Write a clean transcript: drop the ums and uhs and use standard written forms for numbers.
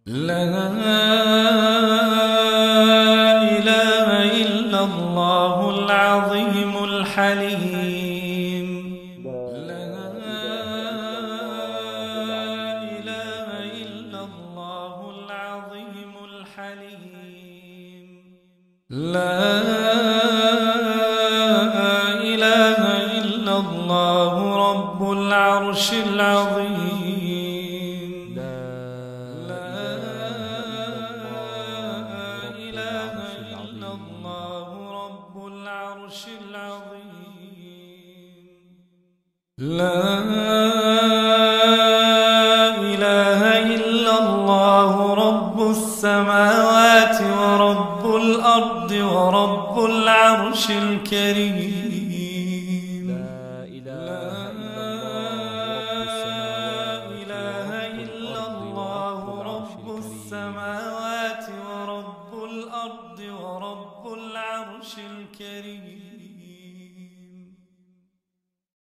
لا إله إلا الله العظيم الحليم. لا إله إلا الله العظيم الحليم. لا إله إلا الله رب العرش العظيم. لا إله إلا الله رب العرش العظيم. لا إله إلا الله رب السماوات ورب الأرض ورب العرش الكريم. لا إله إلا الله رب السماوات ورب الأرض ورب العرش الكريم.